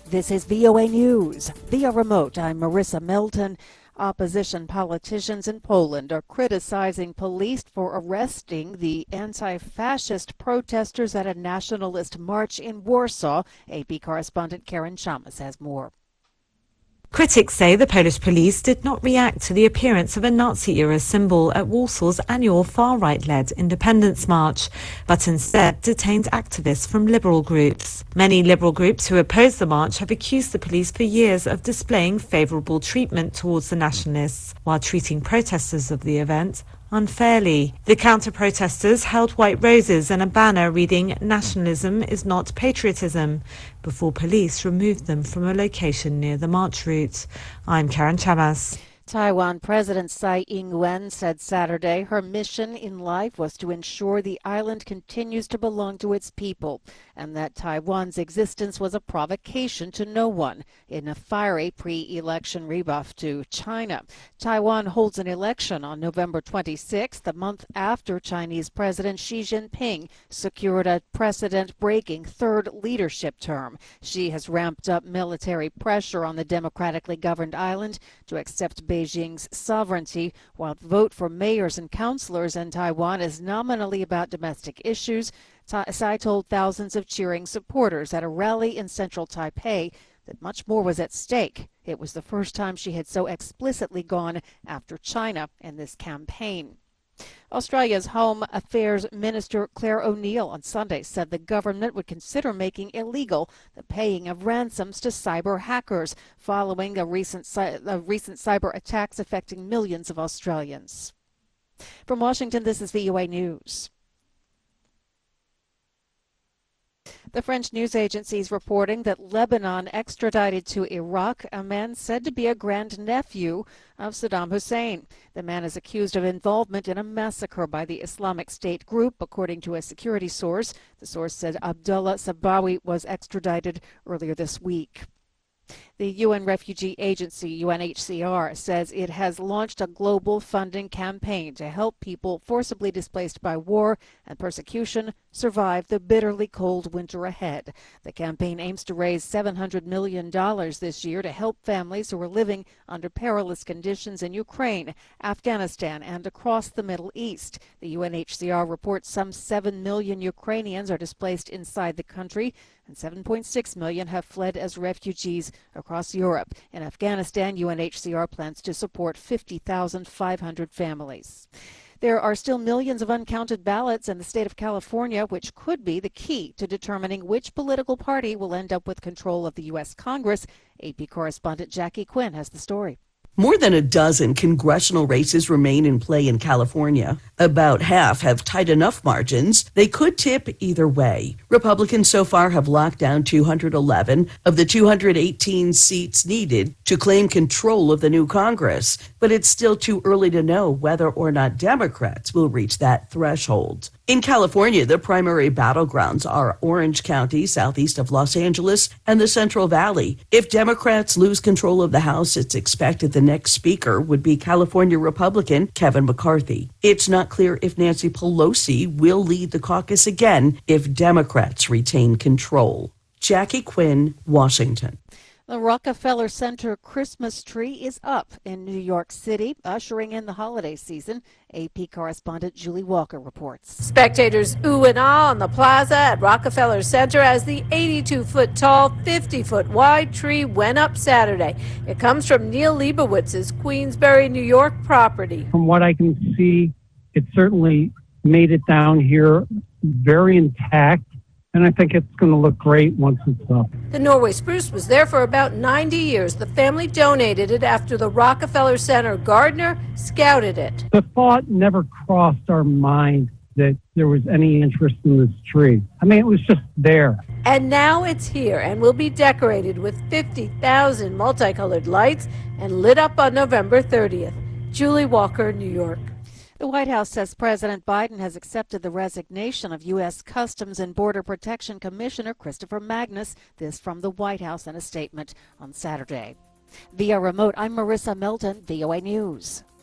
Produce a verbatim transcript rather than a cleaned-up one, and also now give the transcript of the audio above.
This is V O A News. Via remote, I'm Marissa Melton. Opposition politicians in Poland are criticizing police for arresting the anti-fascist protesters at a nationalist march in Warsaw. A P correspondent Karen Chamas has more. Critics say the Polish police did not react to the appearance of a Nazi-era symbol at Warsaw's annual far-right-led independence march, but instead detained activists from liberal groups. Many liberal groups who oppose the march have accused the police for years of displaying favourable treatment towards the nationalists, while treating protesters of the event unfairly. The counter-protesters held white roses and a banner reading "Nationalism is not patriotism," before police removed them from a location near the march route. I'm Karen Chamas. Taiwan President Tsai Ing-wen said Saturday her mission in life was to ensure the island continues to belong to its people, and that Taiwan's existence was a provocation to no one in a fiery pre-election rebuff to China. Taiwan holds an election on November twenty-sixth, the month after Chinese President Xi Jinping secured a precedent-breaking third leadership term. Xi has ramped up military pressure on the democratically governed island to accept Beijing's sovereignty, while the vote for mayors and councillors in Taiwan is nominally about domestic issues. Tsai told thousands of cheering supporters at a rally in central Taipei that much more was at stake. It was the first time she had so explicitly gone after China in this campaign. Australia's Home Affairs Minister Claire O'Neill on Sunday said the government would consider making illegal the paying of ransoms to cyber hackers following a recent, a recent cyber attacks affecting millions of Australians. From Washington, this is V O A News. The French news agency is reporting that Lebanon extradited to Iraq a man said to be a grandnephew of Saddam Hussein. The man is accused of involvement in a massacre by the Islamic State group, according to a security source. The source said Abdullah Sabawi was extradited earlier this week. The U N Refugee Agency, U N H C R, says it has launched a global funding campaign to help people forcibly displaced by war and persecution survive the bitterly cold winter ahead. The campaign aims to raise seven hundred million dollars this year to help families who are living under perilous conditions in Ukraine, Afghanistan, and across the Middle East. The U N H C R reports some seven million Ukrainians are displaced inside the country, and seven point six million have fled as refugees across Europe. In Afghanistan, U N H C R plans to support fifty thousand five hundred families. There are still millions of uncounted ballots in the state of California, which could be the key to determining which political party will end up with control of the U S Congress. A P correspondent Jackie Quinn has the story. More than a dozen congressional races remain in play in California. About half have tight enough margins they could tip either way. Republicans so far have locked down two hundred eleven of the two hundred eighteen seats needed to claim control of the new Congress, but it's still too early to know whether or not Democrats will reach that threshold. In California, the primary battlegrounds are Orange County, southeast of Los Angeles, and the Central Valley. If Democrats lose control of the House, it's expected the next speaker would be California Republican Kevin McCarthy. It's not clear if Nancy Pelosi will lead the caucus again if Democrats retain control. Jackie Quinn, Washington. The Rockefeller Center Christmas tree is up in New York City, ushering in the holiday season. A P correspondent Julie Walker reports. Spectators ooh and ah on the plaza at Rockefeller Center as the eighty-two foot tall, fifty foot wide tree went up Saturday. It comes from Neil Leibowitz's Queensbury, New York property. From what I can see, it certainly made it down here very intact. And I think it's going to look great once it's up. The Norway spruce was there for about ninety years. The family donated it after the Rockefeller Center gardener scouted it. The thought never crossed our mind that there was any interest in this tree. I mean, it was just there. And now it's here and will be decorated with fifty thousand multicolored lights and lit up on November thirtieth. Julie Walker, New York. The White House says President Biden has accepted the resignation of U S Customs and Border Protection Commissioner Christopher Magnus. This from the White House in a statement on Saturday. Via remote, I'm Marissa Melton, V O A News.